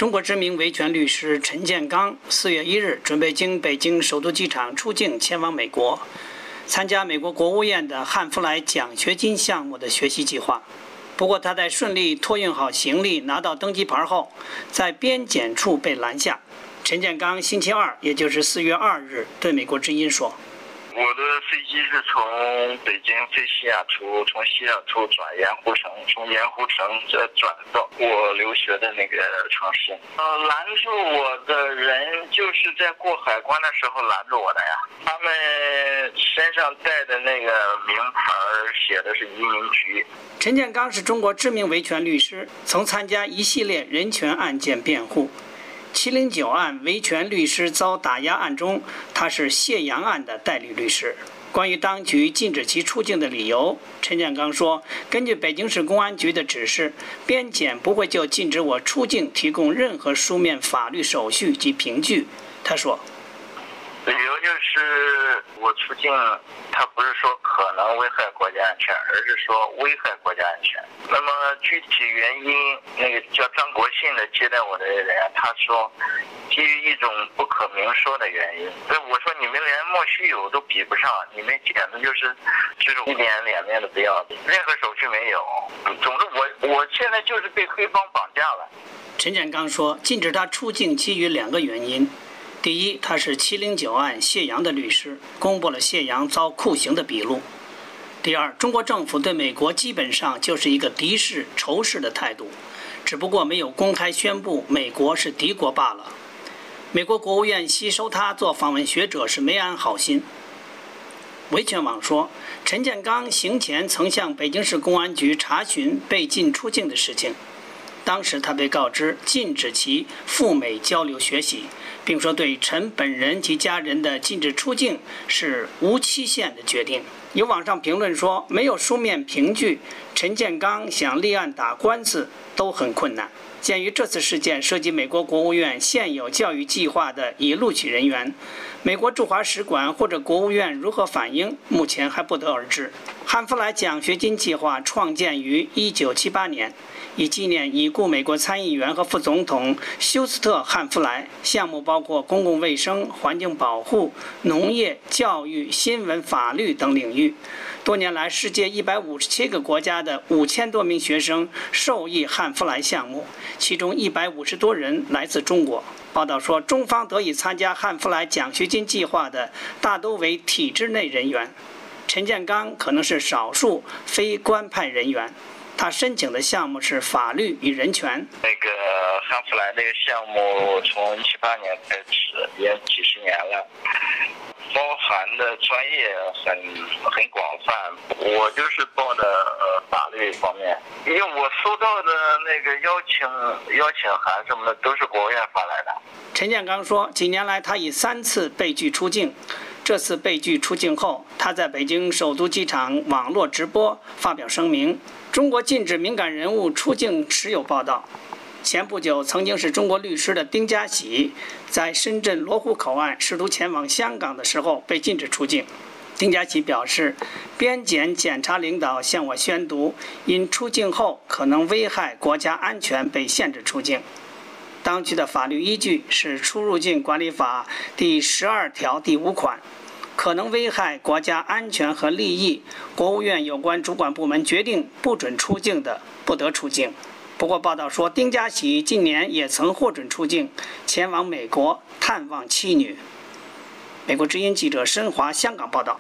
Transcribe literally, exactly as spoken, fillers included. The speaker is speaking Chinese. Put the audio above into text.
中国知名维权律师陈建刚四月一日准备经北京首都机场出境前往美国，参加美国国务院的汉弗莱奖学金项目的学习计划。不过，他在顺利托运好行李、拿到登机牌后，在边检处被拦下。陈建刚星期二，也就是四月二日，对美国之音说：“ 我的飞机是从北京飞西雅图，从西雅图转盐湖城，从盐湖城再转到我留学的那个城市。呃，拦住我的人就是在过海关的时候拦住我的呀。他们身上带的那个名牌写的是移民局。” 陈建刚是中国知名维权律师，曾参加一系列人权案件辩护。七零九案维权律师遭打压案中，他是谢阳案的代理律师。关于当局禁止其出境的理由，陈建刚说，根据北京市公安局的指示，边检不会就禁止我出境提供任何书面法律手续及凭据。他说， 理由就是我出境，他不是说可能危害国家安全，而是说危害国家安全。那么具体原因，那个叫张国信的接待我的人，他说基于一种不可明说的原因。所以我说你们连莫须有都比不上，你们简直就是这种一点脸面都不要，任何手续没有。总之我我现在就是被黑帮绑架了。 陈建刚说，禁止他出境基于两个原因。第一，他是七零九案谢阳的律师，公布了谢阳遭酷刑的笔录。第二，中国政府对美国基本上就是一个敌视、仇视的态度，只不过没有公开宣布美国是敌国罢了。美国国务院吸收他做访问学者是没安好心。维权网说，陈建刚行前曾向北京市公安局查询被禁出境的事情，当时他被告知禁止其赴美交流学习，并说对陈本人及家人的禁止出境是无期限的决定。有网上评论说，没有书面凭据，陈建刚想立案打官司都很困难。鉴于这次事件涉及美国国务院现有教育计划的已录取人员，美国驻华使馆或者国务院如何反应，目前还不得而知。汉弗莱奖学金计划创建于一九七八年，以纪念已故美国参议员和副总统休斯特·汉弗莱。项目包括公共卫生、环境保护、农业、教育、新闻、法律等领域。多年来，世界一百五十七个国家的五千多名学生受益汉弗莱项目，其中一百五十多人来自中国。报道说，中方得以参加汉弗莱奖学金计划的大都为体制内人员。陈建刚可能是少数非官派人员，他申请的项目是法律与人权。 那个汉弗莱这个项目从七八年开始，也几十年了，包含的专业很很广泛。我就是报的呃法律方面，因为我收到的那个邀请邀请函什么的都是国务院发来的。 陈建刚说，几年来他已三次被拒出境。这次被拒出境后，他在北京首都机场网络直播发表声明，中国禁止敏感人物出境时有报道。前不久，曾经是中国律师的丁家喜在深圳罗湖口岸试图前往香港的时候被禁止出境。丁家喜表示，边检检察领导向我宣读，因出境后可能危害国家安全被限制出境。当局的法律依据是《出入境管理法》第十二条第五款，可能危害国家安全和利益，国务院有关主管部门决定不准出境的，不得出境。不过，报道说，丁家喜近年也曾获准出境，前往美国探望妻女。美国之音记者申华香港报道。